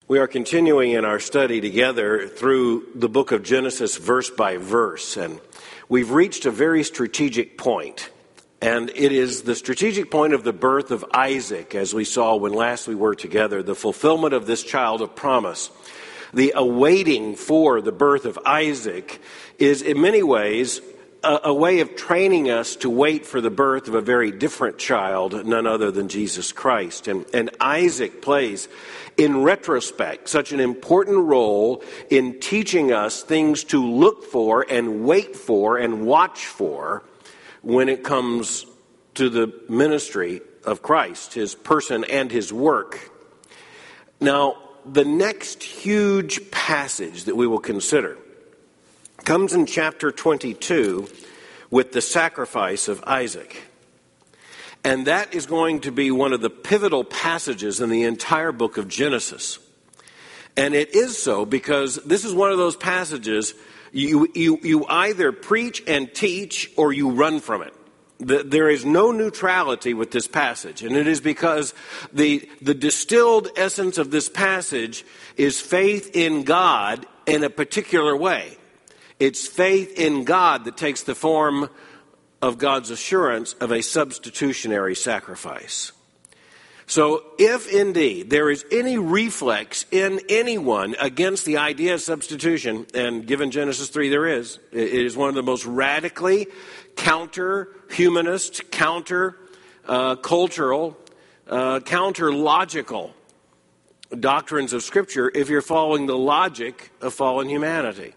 We are continuing in our study together through the book of Genesis verse by verse, and we've reached a very strategic point. And it is the strategic point of the birth of Isaac, as we saw when last we were together, the fulfillment of this child of promise. The awaiting for the birth of Isaac is in many ways a way of training us to wait for the birth of a very different child, none other than Jesus Christ. And Isaac plays, in retrospect, such an important role in teaching us things to look for and wait for and watch for when it comes to the ministry of Christ, his person and his work. Now, the next huge passage that we will consider comes in chapter 22 with the sacrifice of Isaac. And that is going to be one of the pivotal passages in the entire book of Genesis. And it is so because this is one of those passages you either preach and teach or you run from it. There is no neutrality with this passage, and it is because the distilled essence of this passage is faith in God in a particular way. It's faith in God that takes the form of God's assurance of a substitutionary sacrifice. So if indeed there is any reflex in anyone against the idea of substitution, and given Genesis 3 there is, it is one of the most radically counter-humanist, counter-cultural, counter-logical doctrines of Scripture if you're following the logic of fallen humanity.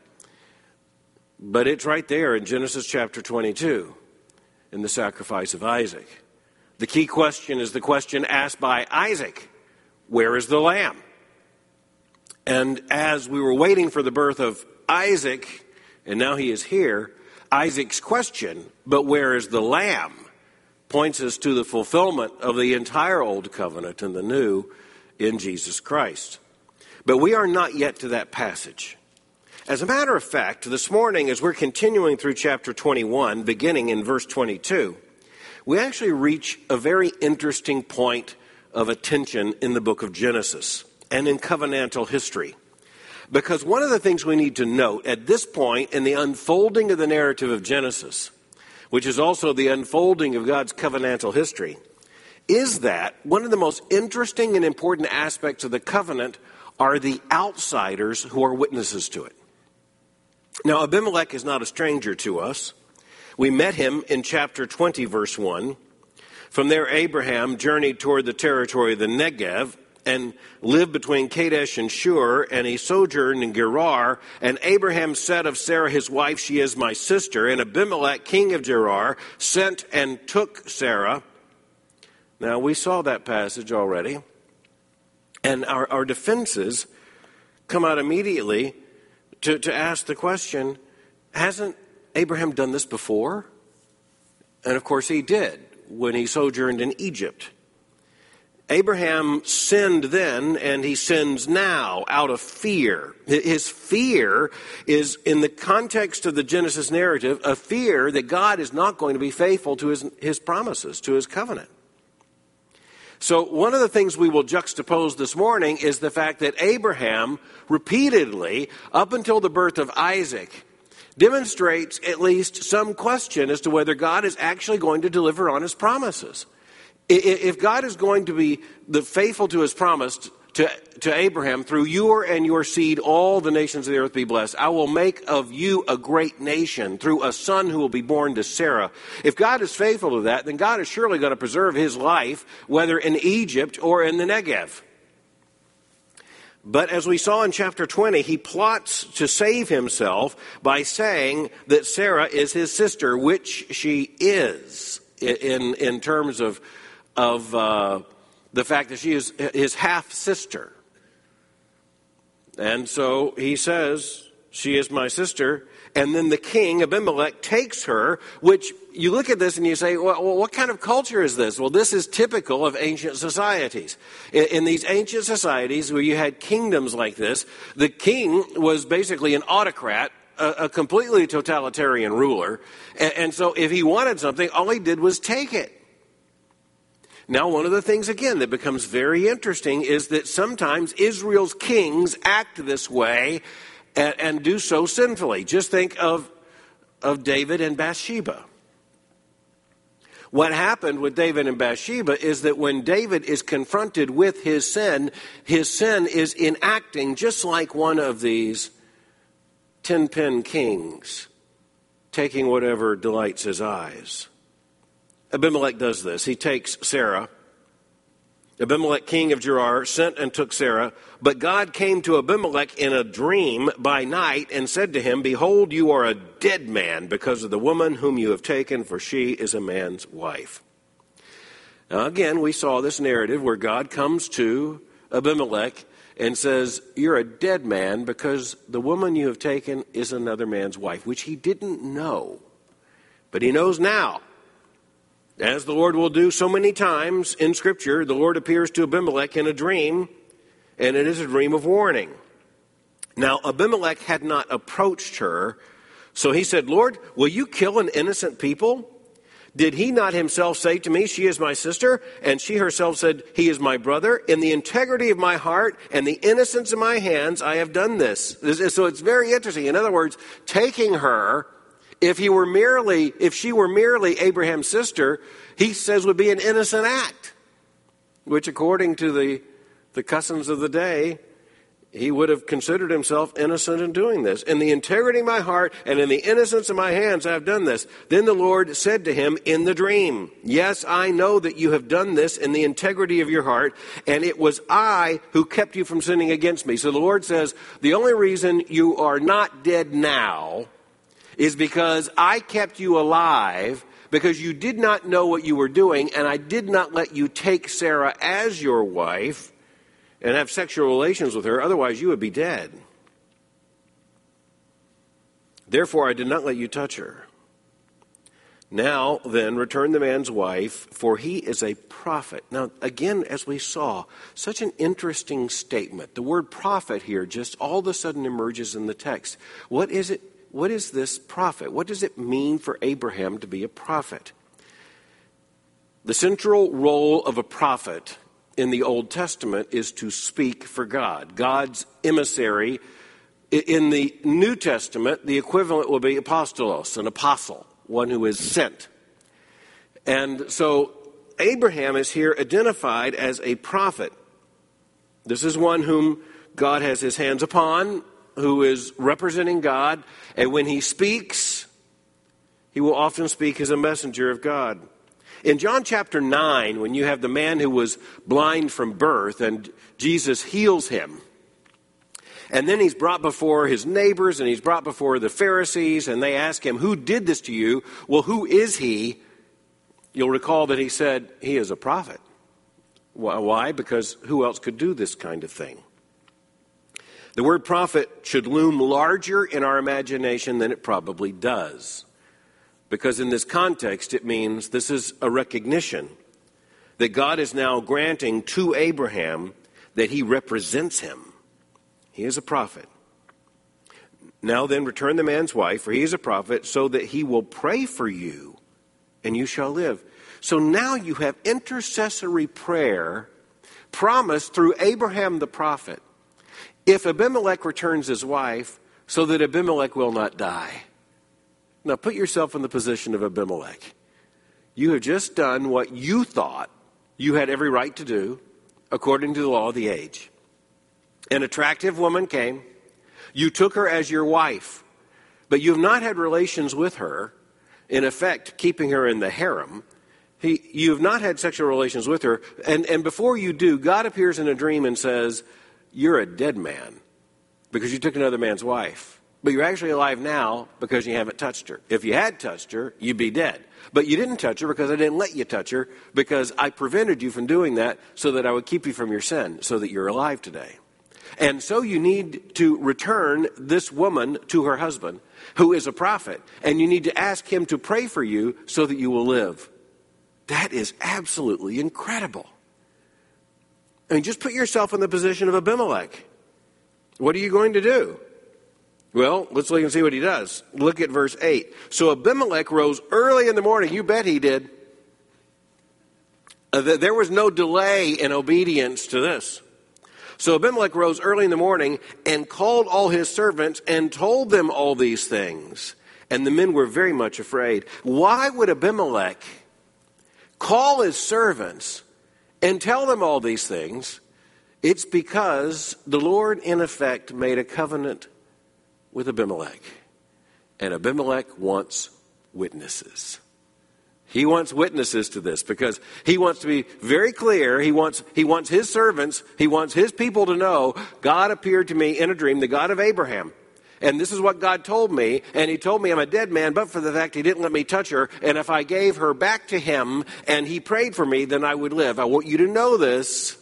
But it's right there in Genesis chapter 22 in the sacrifice of Isaac. The key question is the question asked by Isaac, where is the lamb? And as we were waiting for the birth of Isaac, and now he is here, Isaac's question, but where is the lamb, points us to the fulfillment of the entire Old Covenant and the New in Jesus Christ. But we are not yet to that passage. As a matter of fact, this morning, as we're continuing through chapter 21, beginning in verse 22, we actually reach a very interesting point of attention in the book of Genesis and in covenantal history. Because one of the things we need to note at this point in the unfolding of the narrative of Genesis, which is also the unfolding of God's covenantal history, is that one of the most interesting and important aspects of the covenant are the outsiders who are witnesses to it. Now, Abimelech is not a stranger to us. We met him in chapter 20, verse 1. From there, Abraham journeyed toward the territory of the Negev and lived between Kadesh and Shur, and he sojourned in Gerar. And Abraham said of Sarah his wife, she is my sister. And Abimelech, king of Gerar, sent and took Sarah. Now, we saw that passage already. And our defenses come out immediately to ask the question, hasn't Abraham done this before? And of course he did when he sojourned in Egypt. Abraham sinned then and he sins now out of fear. His fear is, in the context of the Genesis narrative, a fear that God is not going to be faithful to his promises, to his covenant. So one of the things we will juxtapose this morning is the fact that Abraham repeatedly, up until the birth of Isaac, demonstrates at least some question as to whether God is actually going to deliver on his promises. If God is going to be faithful to his promise to Abraham, through your and your seed, all the nations of the earth be blessed. I will make of you a great nation through a son who will be born to Sarah. If God is faithful to that, then God is surely going to preserve his life, whether in Egypt or in the Negev. But as we saw in chapter 20, he plots to save himself by saying that Sarah is his sister, which she is, in terms of the fact that she is his half-sister. And so he says, she is my sister. And then the king, Abimelech, takes her, which you look at this and you say, well, what kind of culture is this? Well, this is typical of ancient societies. In these ancient societies where you had kingdoms like this, the king was basically an autocrat, a completely totalitarian ruler. And so if he wanted something, all he did was take it. Now, one of the things, again, that becomes very interesting is that sometimes Israel's kings act this way and do so sinfully. Just think of David and Bathsheba. What happened with David and Bathsheba is that when David is confronted with his sin is in acting just like one of these 10-pin kings, taking whatever delights his eyes. Abimelech does this. He takes Sarah. Abimelech, king of Gerar, sent and took Sarah. But God came to Abimelech in a dream by night and said to him, "Behold, you are a dead man because of the woman whom you have taken, for she is a man's wife." Now again, we saw this narrative where God comes to Abimelech and says, "You're a dead man because the woman you have taken is another man's wife," which he didn't know. But he knows now. As the Lord will do so many times in Scripture, the Lord appears to Abimelech in a dream, and it is a dream of warning. Now, Abimelech had not approached her, so he said, "Lord, will you kill an innocent people? Did he not himself say to me, 'She is my sister,' and she herself said, 'He is my brother'? In the integrity of my heart and the innocence of my hands, I have done this." So it's very interesting. In other words, taking her, if she were merely Abraham's sister, he says would be an innocent act, which according to the customs of the day, he would have considered himself innocent in doing this. "In the integrity of my heart and in the innocence of my hands, I have done this." Then the Lord said to him in the dream, "Yes, I know that you have done this in the integrity of your heart, and it was I who kept you from sinning against me." So the Lord says, the only reason you are not dead now is because I kept you alive, because you did not know what you were doing, and I did not let you take Sarah as your wife and have sexual relations with her. Otherwise, you would be dead. Therefore, I did not let you touch her. Now, then, return the man's wife, for he is a prophet. Now, again, as we saw, such an interesting statement. The word prophet here just all of a sudden emerges in the text. What is it? What is this prophet? What does it mean for Abraham to be a prophet? The central role of a prophet in the Old Testament is to speak for God, God's emissary. In the New Testament, the equivalent will be apostolos, an apostle, one who is sent. And so Abraham is here identified as a prophet. This is one whom God has his hands upon, who is representing God, and when he speaks, he will often speak as a messenger of God. In John chapter 9, when you have the man who was blind from birth and Jesus heals him, and then he's brought before his neighbors and he's brought before the Pharisees, and they ask him, "Who did this to you?" Well, who is he? You'll recall that he said, he is a prophet. Why? Because who else could do this kind of thing? The word prophet should loom larger in our imagination than it probably does. Because in this context, it means this is a recognition that God is now granting to Abraham that he represents him. He is a prophet. Now then, return the man's wife, for he is a prophet, so that he will pray for you, and you shall live. So now you have intercessory prayer promised through Abraham the prophet. If Abimelech returns his wife, so that Abimelech will not die. Now put yourself in the position of Abimelech. You have just done what you thought you had every right to do according to the law of the age. An attractive woman came. You took her as your wife, but you have not had relations with her, in effect keeping her in the harem. You have not had sexual relations with her, and before you do, God appears in a dream and says, "You're a dead man because you took another man's wife. But you're actually alive now because you haven't touched her. If you had touched her, you'd be dead. But you didn't touch her because I didn't let you touch her, because I prevented you from doing that so that I would keep you from your sin, so that you're alive today. And so you need to return this woman to her husband, who is a prophet, and you need to ask him to pray for you so that you will live." That is absolutely incredible. I mean, just put yourself in the position of Abimelech. What are you going to do? Well, let's look and see what he does. Look at verse 8. So Abimelech rose early in the morning. You bet he did. There was no delay in obedience to this. So Abimelech rose early in the morning and called all his servants and told them all these things. And the men were very much afraid. Why would Abimelech call his servants and tell them all these things? It's because the Lord, in effect, made a covenant with Abimelech. And Abimelech wants witnesses. He wants witnesses to this because he wants to be very clear. He wants his servants, he wants his people to know, God appeared to me in a dream, the God of Abraham. And this is what God told me. And he told me I'm a dead man, but for the fact he didn't let me touch her. And if I gave her back to him and he prayed for me, then I would live. I want you to know this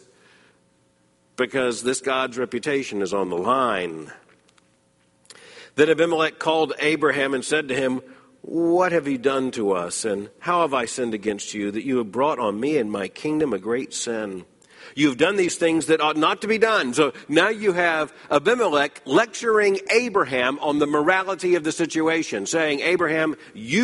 because this God's reputation is on the line. Then Abimelech called Abraham and said to him, what have you done to us, and how have I sinned against you, that you have brought on me and my kingdom a great sin? You have done these things that ought not to be done. So now you have Abimelech lecturing Abraham on the morality of the situation, saying, Abraham,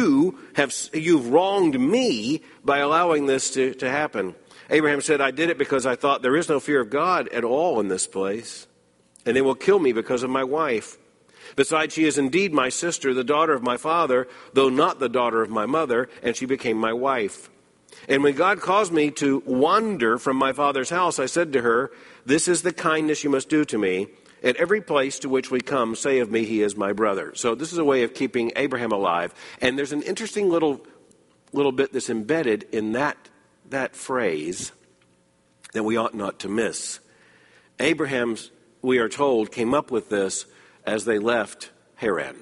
you've wronged me by allowing this to happen. Abraham said, I did it because I thought there is no fear of God at all in this place, and they will kill me because of my wife. Besides, she is indeed my sister, the daughter of my father, though not the daughter of my mother, and she became my wife. And when God caused me to wander from my father's house, I said to her, this is the kindness you must do to me. At every place to which we come, say of me, he is my brother. So this is a way of keeping Abraham alive. And there's an interesting little bit that's embedded in that phrase that we ought not to miss. Abraham, we are told, came up with this as they left Haran.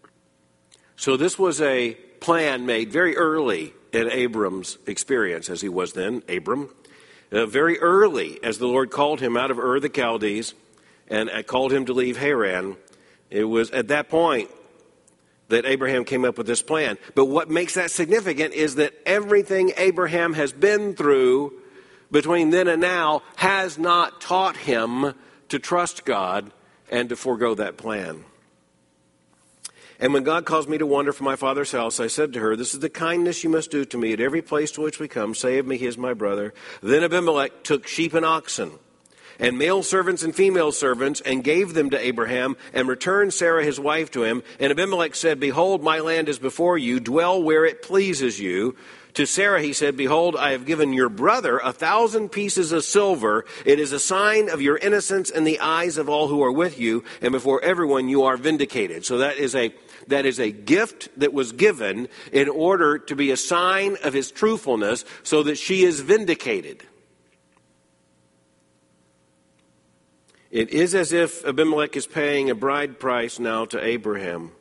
So this was a plan made very early in Abram's experience, as he was then, Abram. Very early, as the Lord called him out of Ur the Chaldees and called him to leave Haran, it was at that point that Abraham came up with this plan. But what makes that significant is that everything Abraham has been through between then and now has not taught him to trust God and to forego that plan. And when God caused me to wander from my father's house, I said to her, this is the kindness you must do to me at every place to which we come. Say of me, he is my brother. Then Abimelech took sheep and oxen, and male servants and female servants, and gave them to Abraham, and returned Sarah his wife to him. And Abimelech said, behold, my land is before you. Dwell where it pleases you. To Sarah he said, behold, I have given your brother 1,000 pieces of silver. It is a sign of your innocence in the eyes of all who are with you, and before everyone you are vindicated. So that is a gift that was given in order to be a sign of his truthfulness so that she is vindicated. It is as if Abimelech is paying a bride price now to Abraham.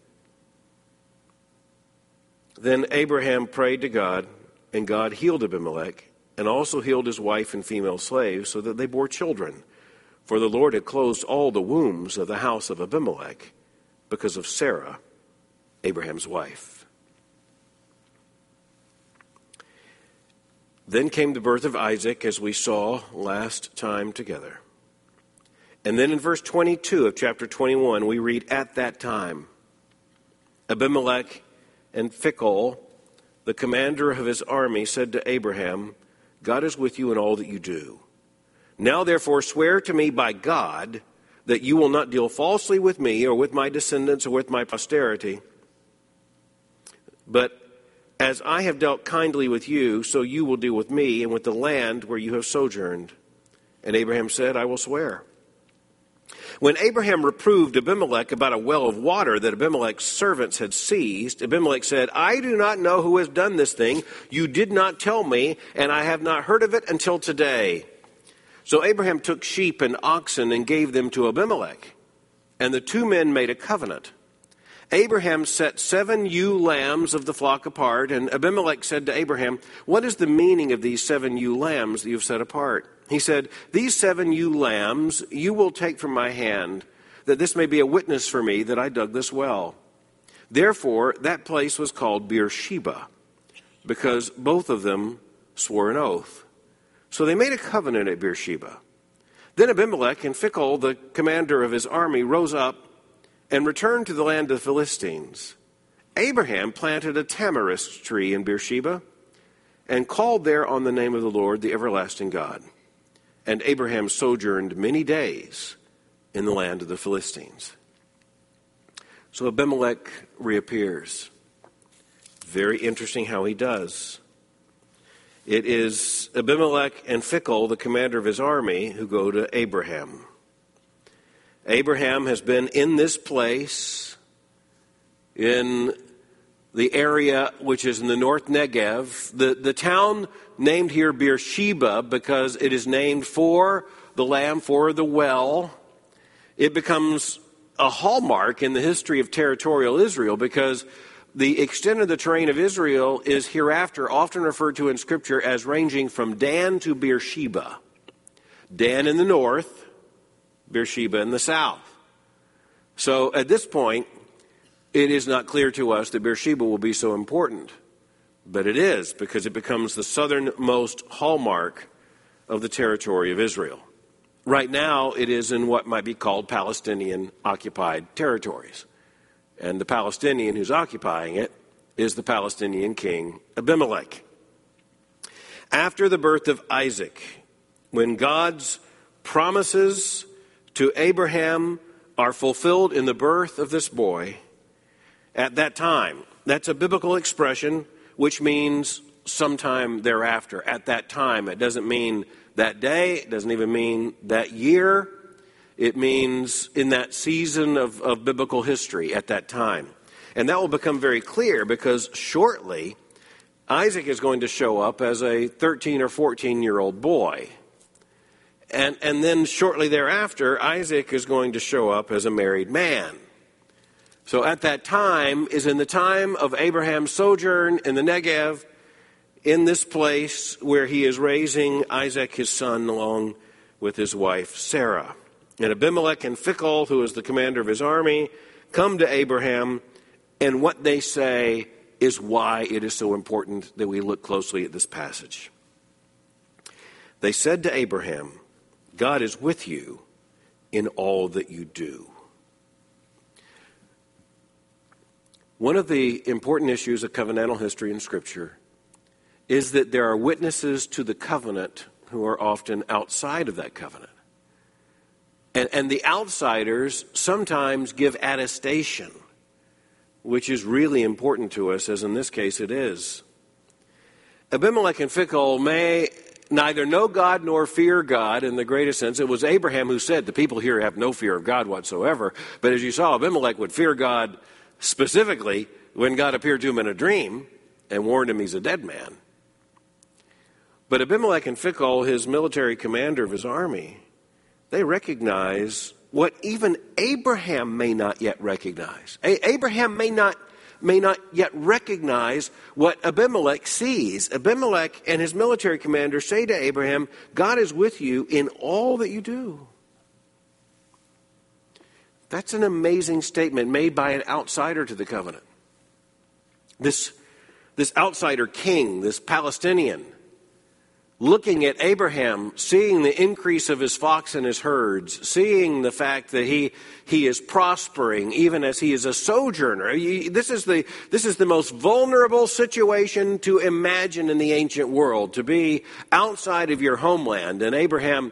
Then Abraham prayed to God, and God healed Abimelech and also healed his wife and female slaves so that they bore children. For the Lord had closed all the wombs of the house of Abimelech because of Sarah, Abraham's wife. Then came the birth of Isaac, as we saw last time together. And then in verse 22 of chapter 21, we read, at that time, Abimelech and Phicol, the commander of his army, said to Abraham, God is with you in all that you do. Now therefore swear to me by God that you will not deal falsely with me or with my descendants or with my posterity. But as I have dealt kindly with you, so you will deal with me and with the land where you have sojourned. And Abraham said, I will swear. When Abraham reproved Abimelech about a well of water that Abimelech's servants had seized, Abimelech said, I do not know who has done this thing. You did not tell me, and I have not heard of it until today. So Abraham took sheep and oxen and gave them to Abimelech, and the two men made a covenant. Abraham set 7 ewe lambs of the flock apart, and Abimelech said to Abraham, what is the meaning of these 7 ewe lambs that you have set apart? He said, these 7 ewe lambs you will take from my hand, that this may be a witness for me that I dug this well. Therefore, that place was called Beersheba, because both of them swore an oath. So they made a covenant at Beersheba. Then Abimelech and Phicol, the commander of his army, rose up and returned to the land of the Philistines. Abraham planted a tamarisk tree in Beersheba, and called there on the name of the Lord, the everlasting God. And Abraham sojourned many days in the land of the Philistines. So Abimelech reappears. Very interesting how he does. It is Abimelech and Phicol, the commander of his army, who go to Abraham. Abraham has been in this place, in the area which is in the North Negev. The town named here Beersheba because it is named for the lamb, for the well. It becomes a hallmark in the history of territorial Israel because the extent of the terrain of Israel is hereafter often referred to in Scripture as ranging from Dan to Beersheba. Dan in the north, Beersheba in the south. So at this point, it is not clear to us that Beersheba will be so important. But it is, because it becomes the southernmost hallmark of the territory of Israel. Right now, it is in what might be called Palestinian-occupied territories. And the Palestinian who's occupying it is the Palestinian king Abimelech. After the birth of Isaac, when God's promises to Abraham are fulfilled in the birth of this boy, at that time, that's a biblical expression which means sometime thereafter. At that time, it doesn't mean that day, it doesn't even mean that year. It means in that season of biblical history at that time. And that will become very clear because shortly, Isaac is going to show up as a 13 or 14-year-old boy. And then shortly thereafter, Isaac is going to show up as a married man. So at that time is in the time of Abraham's sojourn in the Negev, in this place where he is raising Isaac, his son, along with his wife Sarah. And Abimelech and Phicol, who is the commander of his army, come to Abraham, and what they say is why it is so important that we look closely at this passage. They said to Abraham, God is with you in all that you do. One of the important issues of covenantal history in Scripture is that there are witnesses to the covenant who are often outside of that covenant. And the outsiders sometimes give attestation, which is really important to us, as in this case it is. Abimelech and Phicol may neither know God nor fear God in the greatest sense. It was Abraham who said, the people here have no fear of God whatsoever. But as you saw, Abimelech would fear God specifically when God appeared to him in a dream and warned him he's a dead man. But Abimelech and Phicol, his military commander of his army, they recognize what even Abraham may not yet recognize. Abraham may not yet recognize what Abimelech sees. Abimelech and his military commander say to Abraham, God is with you in all that you do. That's an amazing statement made by an outsider to the covenant. This outsider king, this Palestinian, looking at Abraham, seeing the increase of his flocks and his herds, seeing the fact that he is prospering even as he is a sojourner. This is the most vulnerable situation to imagine in the ancient world, to be outside of your homeland. And Abram,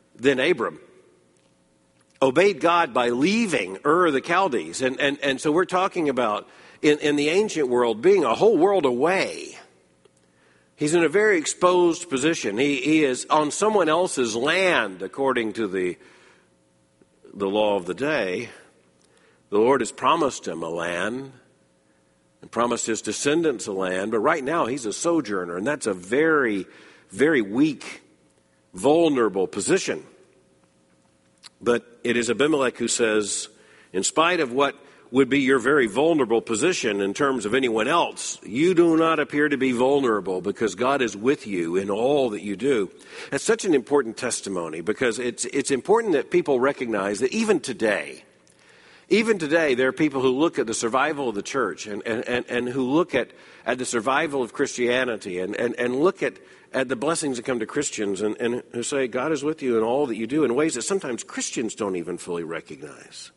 obeyed God by leaving Ur of the Chaldees. And so we're talking about, in the ancient world, being a whole world away. He's in a very exposed position. He is on someone else's land, according to the law of the day. The Lord has promised him a land and promised his descendants a land, but right now he's a sojourner, and that's a very, very weak, vulnerable position. But it is Abimelech who says, in spite of what would be your very vulnerable position in terms of anyone else, you do not appear to be vulnerable because God is with you in all that you do. That's such an important testimony because it's important that people recognize that even today, there are people who look at the survival of the church and who look at the survival of Christianity and look at the blessings that come to Christians and who say God is with you in all that you do in ways that sometimes Christians don't even fully recognize.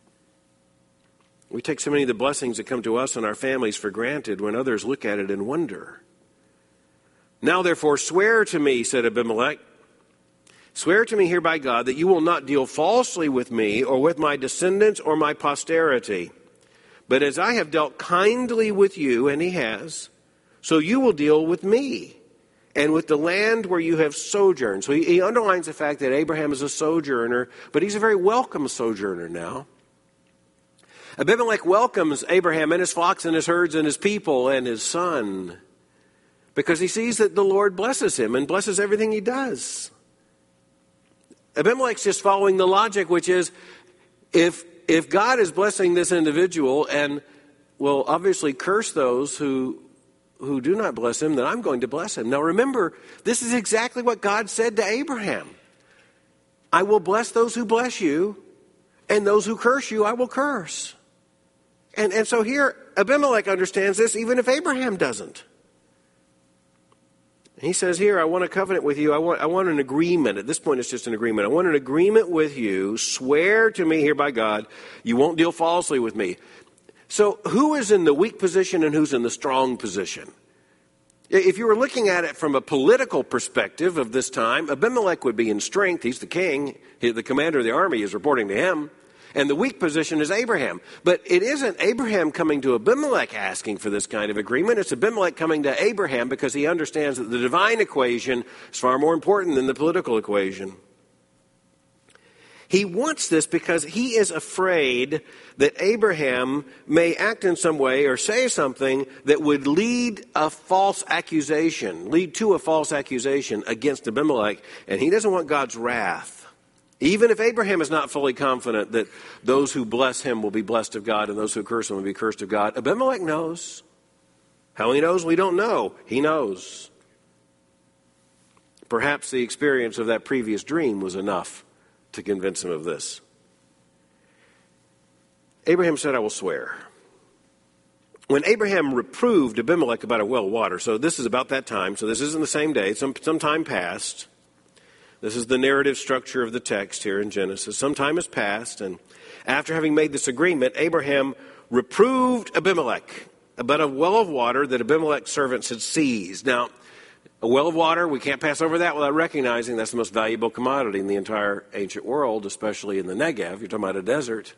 We take so many of the blessings that come to us and our families for granted when others look at it and wonder. Now therefore swear to me, said Abimelech, swear to me here by God that you will not deal falsely with me or with my descendants or my posterity. But as I have dealt kindly with you, and he has, so you will deal with me and with the land where you have sojourned. So he underlines the fact that Abraham is a sojourner, but he's a very welcome sojourner now. Abimelech welcomes Abraham and his flocks and his herds and his people and his son because he sees that the Lord blesses him and blesses everything he does. Abimelech's just following the logic, which is if God is blessing this individual and will obviously curse those who do not bless him, then I'm going to bless him. Now remember, this is exactly what God said to Abraham. I will bless those who bless you, and those who curse you I will curse. And so here, Abimelech understands this even if Abraham doesn't. He says here, I want a covenant with you. I want an agreement. At this point, it's just an agreement. I want an agreement with you. Swear to me here by God, you won't deal falsely with me. So who is in the weak position and who's in the strong position? If you were looking at it from a political perspective of this time, Abimelech would be in strength. He's the king. The commander of the army is reporting to him. And the weak position is Abraham. But it isn't Abraham coming to Abimelech asking for this kind of agreement. It's Abimelech coming to Abraham because he understands that the divine equation is far more important than the political equation. He wants this because he is afraid that Abraham may act in some way or say something that would lead to a false accusation against Abimelech. And he doesn't want God's wrath. Even if Abraham is not fully confident that those who bless him will be blessed of God and those who curse him will be cursed of God, Abimelech knows. How he knows, we don't know. He knows. Perhaps the experience of that previous dream was enough to convince him of this. Abraham said, I will swear. When Abraham reproved Abimelech about a well of water, so this is about that time, so this isn't the same day, some time passed. This is the narrative structure of the text here in Genesis. Some time has passed, and after having made this agreement, Abraham reproved Abimelech about a well of water that Abimelech's servants had seized. Now, a well of water, we can't pass over that without recognizing that's the most valuable commodity in the entire ancient world, especially in the Negev. You're talking about a desert.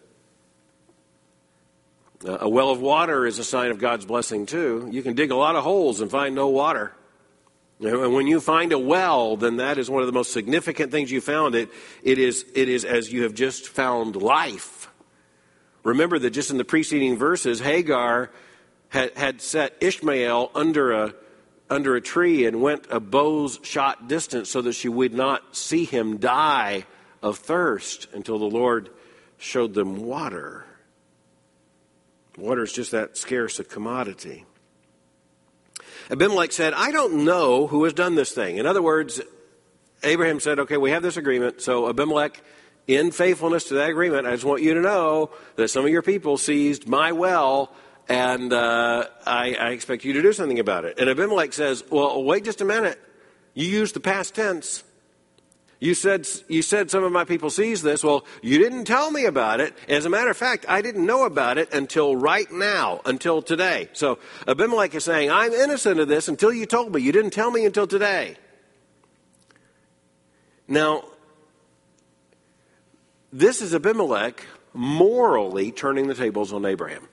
A well of water is a sign of God's blessing, too. You can dig a lot of holes and find no water. And when you find a well, then that is one of the most significant things you found. It is as you have just found life. Remember that just in the preceding verses, Hagar had set Ishmael under a tree and went a bow's shot distance so that she would not see him die of thirst until the Lord showed them water. Water is just that scarce a commodity. Abimelech said, I don't know who has done this thing. In other words, Abraham said, okay, we have this agreement. So Abimelech, in faithfulness to that agreement, I just want you to know that some of your people seized my well, and I expect you to do something about it. And Abimelech says, well, wait just a minute. You used the past tense. You said some of my people seized this. Well, you didn't tell me about it. As a matter of fact, I didn't know about it until right now, until today. So Abimelech is saying, I'm innocent of this until you told me. You didn't tell me until today. Now, this is Abimelech morally turning the tables on Abraham.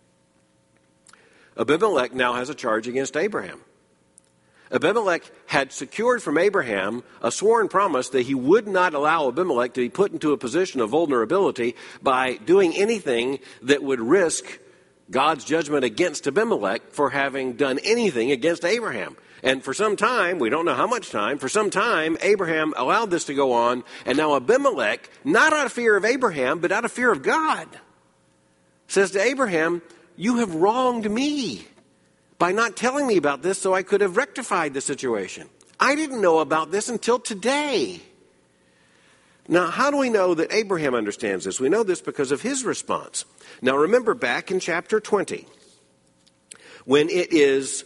Abimelech now has a charge against Abraham. Abimelech had secured from Abraham a sworn promise that he would not allow Abimelech to be put into a position of vulnerability by doing anything that would risk God's judgment against Abimelech for having done anything against Abraham. And for some time, we don't know how much time, for some time, Abraham allowed this to go on. And now Abimelech, not out of fear of Abraham, but out of fear of God, says to Abraham, you have wronged me by not telling me about this so I could have rectified the situation. I didn't know about this until today. Now, how do we know that Abraham understands this? We know this because of his response. Now, remember back in chapter 20, when it is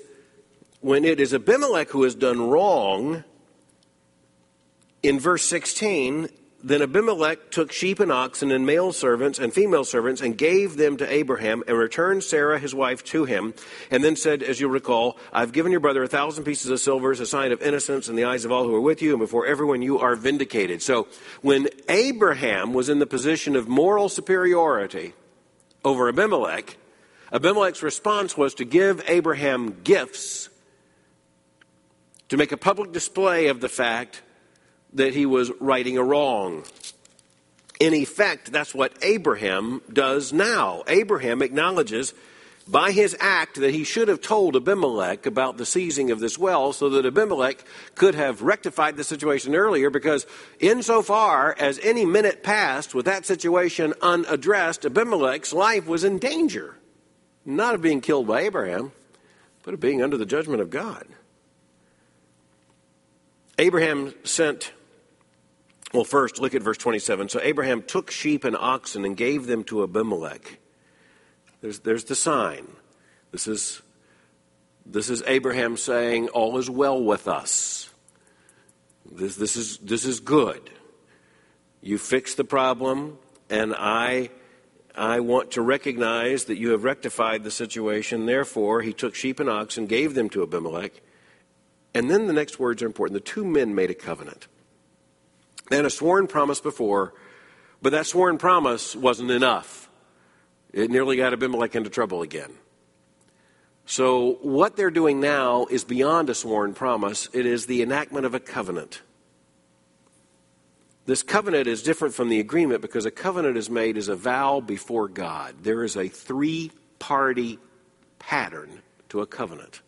Abimelech who has done wrong, in verse 16, Then Abimelech took sheep and oxen and male servants and female servants and gave them to Abraham and returned Sarah his wife to him. And then said, as you recall, I've given your brother 1,000 pieces of silver as a sign of innocence in the eyes of all who are with you, and before everyone you are vindicated. So when Abraham was in the position of moral superiority over Abimelech, Abimelech's response was to give Abraham gifts to make a public display of the fact that he was righting a wrong. In effect, that's what Abraham does now. Abraham acknowledges by his act that he should have told Abimelech about the seizing of this well so that Abimelech could have rectified the situation earlier, because insofar as any minute passed with that situation unaddressed, Abimelech's life was in danger. Not of being killed by Abraham, but of being under the judgment of God. Abraham sent, well, first, look at verse 27. So Abraham took sheep and oxen and gave them to Abimelech. There's the sign. This is Abraham saying, all is well with us. This is good. You fixed the problem, and I want to recognize that you have rectified the situation. Therefore, he took sheep and oxen, gave them to Abimelech. And then the next words are important. The two men made a covenant. They had a sworn promise before, but that sworn promise wasn't enough. It nearly got Abimelech into trouble again. So what they're doing now is beyond a sworn promise. It is the enactment of a covenant. This covenant is different from the agreement because a covenant is made as a vow before God. There is a three-party pattern to a covenant.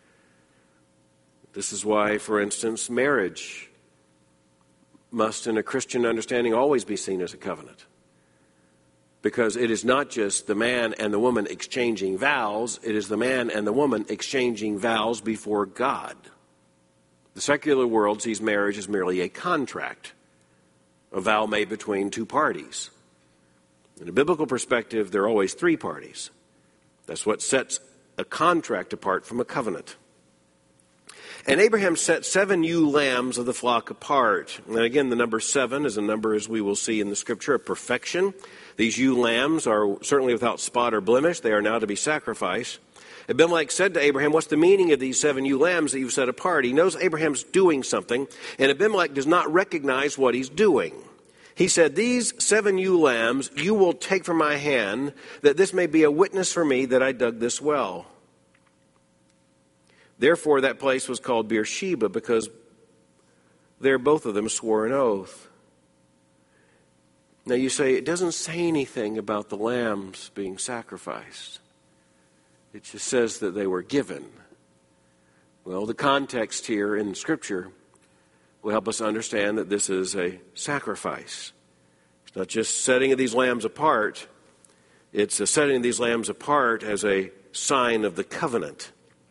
This is why, for instance, marriage must, in a Christian understanding, always be seen as a covenant. Because it is not just the man and the woman exchanging vows, it is the man and the woman exchanging vows before God. The secular world sees marriage as merely a contract, a vow made between two parties. In a biblical perspective, there are always three parties. That's what sets a contract apart from a covenant. And Abraham set 7 ewe lambs of the flock apart. And again, the number 7 is a number, as we will see in the scripture, of perfection. These ewe lambs are certainly without spot or blemish. They are now to be sacrificed. Abimelech said to Abraham, what's the meaning of these 7 ewe lambs that you've set apart? He knows Abraham's doing something, and Abimelech does not recognize what he's doing. He said, these 7 ewe lambs you will take from my hand, that this may be a witness for me that I dug this well. Therefore, that place was called Beersheba, because there both of them swore an oath. Now you say, it doesn't say anything about the lambs being sacrificed. It just says that they were given. Well, the context here in Scripture will help us understand that this is a sacrifice. It's not just setting these lambs apart. It's a setting these lambs apart as a sign of the covenant.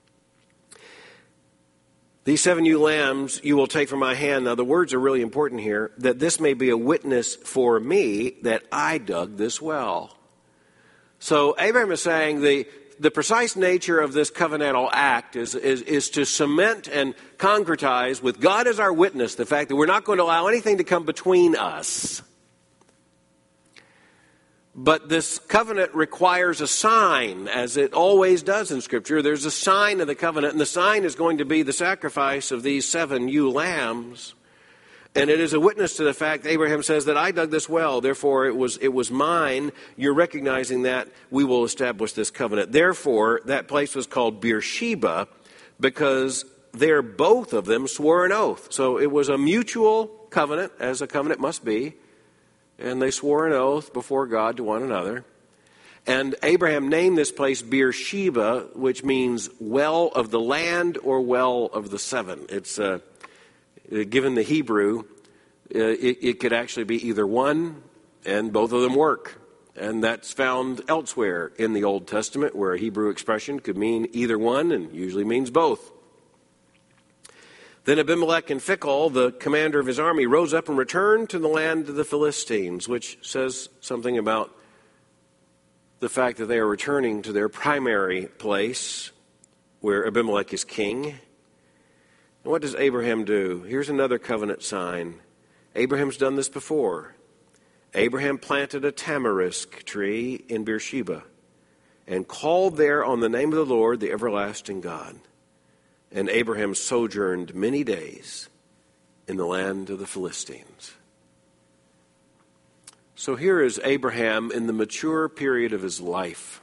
These 7 ewe lambs you will take from my hand. Now the words are really important here. That this may be a witness for me that I dug this well. So Abraham is saying the precise nature of this covenantal act is to cement and concretize with God as our witness the fact that we're not going to allow anything to come between us. But this covenant requires a sign, as it always does in Scripture. There's a sign of the covenant, and the sign is going to be the sacrifice of these 7 ewe lambs. And it is a witness to the fact, Abraham says, that I dug this well, therefore it was mine. You're recognizing that, we will establish this covenant. Therefore, that place was called Beersheba, because there both of them swore an oath. So it was a mutual covenant, as a covenant must be. And they swore an oath before God to one another. And Abraham named this place Beersheba, which means well of the land or well of the 7. It's given the Hebrew, it could actually be either one, and both of them work. And that's found elsewhere in the Old Testament, where a Hebrew expression could mean either one and usually means both. Then Abimelech and Phicol, the commander of his army, rose up and returned to the land of the Philistines, which says something about the fact that they are returning to their primary place where Abimelech is king. And what does Abraham do? Here's another covenant sign. Abraham's done this before. Abraham planted a tamarisk tree in Beersheba and called there on the name of the Lord, the everlasting God. And Abraham sojourned many days in the land of the Philistines. So here is Abraham in the mature period of his life.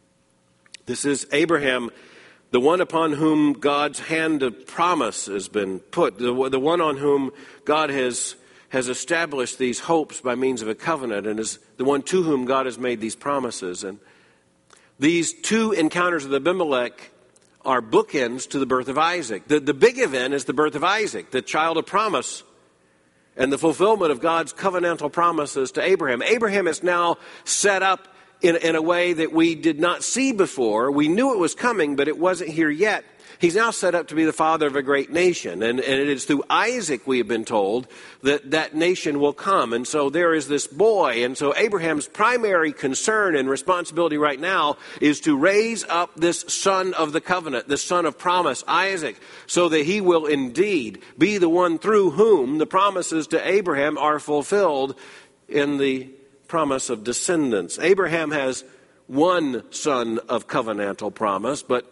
This is Abraham, the one upon whom God's hand of promise has been put, the one on whom God has established these hopes by means of a covenant, and is the one to whom God has made these promises. And these two encounters with Abimelech are bookends to the birth of Isaac. The big event is the birth of Isaac, the child of promise, and the fulfillment of God's covenantal promises to Abraham. Abraham is now set up in a way that we did not see before. We knew it was coming, but it wasn't here yet. He's now set up to be the father of a great nation. And it is through Isaac, we have been told, that nation will come. And so there is this boy. And so Abraham's primary concern and responsibility right now is to raise up this son of the covenant, this son of promise, Isaac, so that he will indeed be the one through whom the promises to Abraham are fulfilled in the promise of descendants. Abraham has one son of covenantal promise, but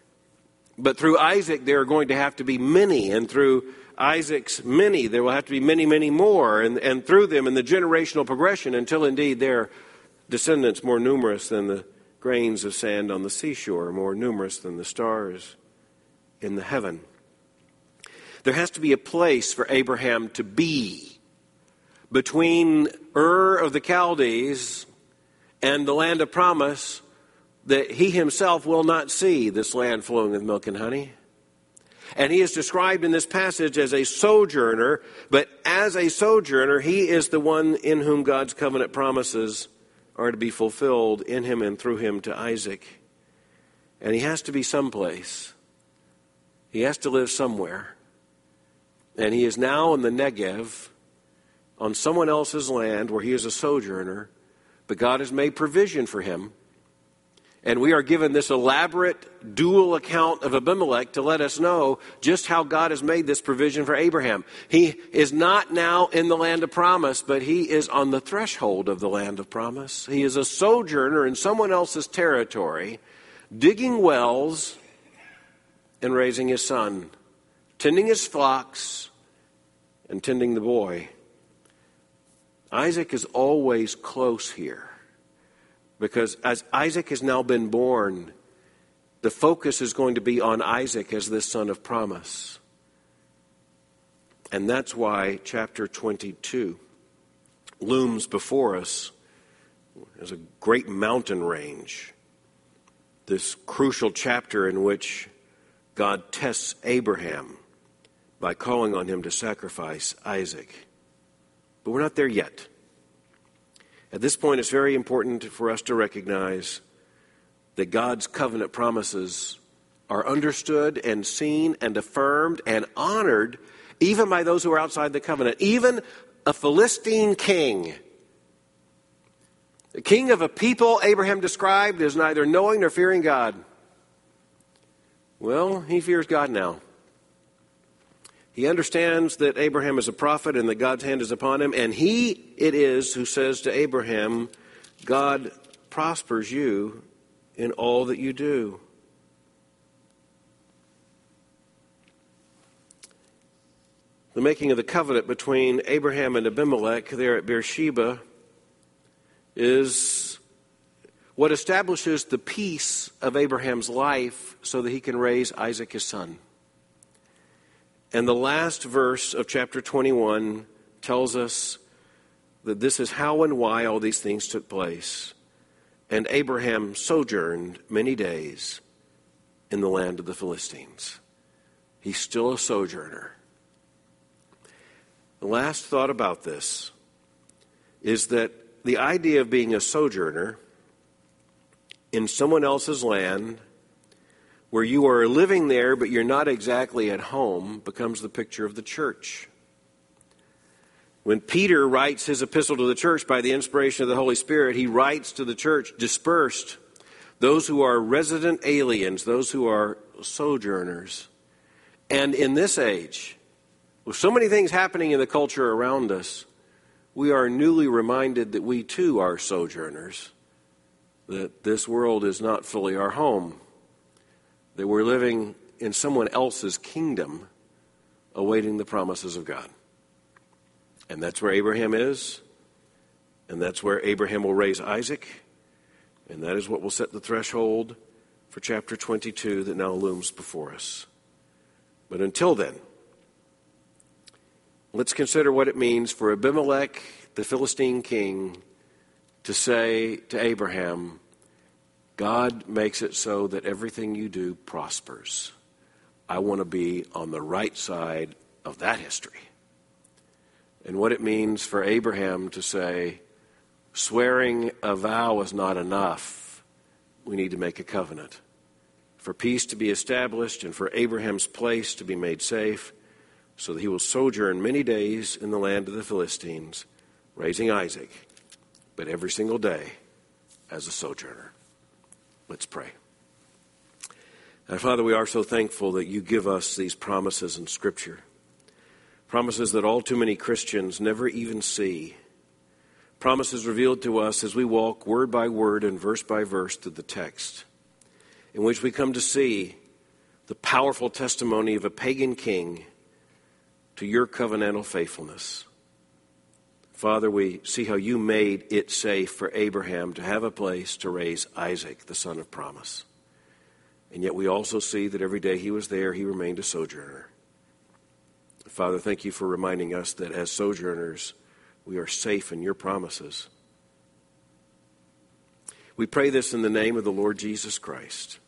through Isaac there are going to have to be many, and through Isaac's many there will have to be many, many more, and through them in the generational progression until indeed their descendants more numerous than the grains of sand on the seashore, more numerous than the stars in the heaven. There has to be a place for Abraham to be between Ur of the Chaldees and the land of promise, that he himself will not see this land flowing with milk and honey. And he is described in this passage as a sojourner, but as a sojourner, he is the one in whom God's covenant promises are to be fulfilled in him and through him to Isaac. And he has to be someplace. He has to live somewhere. And he is now in the Negev, on someone else's land where he is a sojourner, but God has made provision for him. And we are given this elaborate dual account of Abimelech to let us know just how God has made this provision for Abraham. He is not now in the land of promise, but he is on the threshold of the land of promise. He is a sojourner in someone else's territory, digging wells and raising his son, tending his flocks and tending the boy. Isaac is always close here, because as Isaac has now been born, the focus is going to be on Isaac as this son of promise. And that's why chapter 22 looms before us as a great mountain range, this crucial chapter in which God tests Abraham by calling on him to sacrifice Isaac. But we're not there yet. At this point, it's very important for us to recognize that God's covenant promises are understood and seen and affirmed and honored even by those who are outside the covenant. Even a Philistine king, the king of a people Abraham described as neither knowing nor fearing God. Well, he fears God now. He understands that Abraham is a prophet and that God's hand is upon him. And he it is who says to Abraham, God prospers you in all that you do. The making of the covenant between Abraham and Abimelech there at Beersheba is what establishes the peace of Abraham's life so that he can raise Isaac his son. And the last verse of chapter 21 tells us that this is how and why all these things took place. And Abraham sojourned many days in the land of the Philistines. He's still a sojourner. The last thought about this is that the idea of being a sojourner in someone else's land, where you are living there but you're not exactly at home, becomes the picture of the church. When Peter writes his epistle to the church by the inspiration of the Holy Spirit, he writes to the church dispersed, those who are resident aliens, those who are sojourners. And in this age, With so many things happening in the culture around us, we are newly reminded that we too are sojourners, that this world is not fully our home, that we're living in someone else's kingdom, awaiting the promises of God. And that's where Abraham is, and that's where Abraham will raise Isaac, and that is what will set the threshold for chapter 22 that now looms before us. But until then, let's consider what it means for Abimelech, the Philistine king, to say to Abraham, God makes it so that everything you do prospers. I want to be on the right side of that history. And what it means for Abraham to say, swearing a vow is not enough. We need to make a covenant. For peace to be established and for Abraham's place to be made safe, so that he will sojourn many days in the land of the Philistines, raising Isaac, but every single day as a sojourner. Let's pray. And Father, we are so thankful that you give us these promises in Scripture, promises that all too many Christians never even see, promises revealed to us as we walk word by word and verse by verse through the text, in which we come to see the powerful testimony of a pagan king to your covenantal faithfulness. Father, we see how you made it safe for Abraham to have a place to raise Isaac, the son of promise. And yet we also see that every day he was there, he remained a sojourner. Father, thank you for reminding us that as sojourners, we are safe in your promises. We pray this in the name of the Lord Jesus Christ.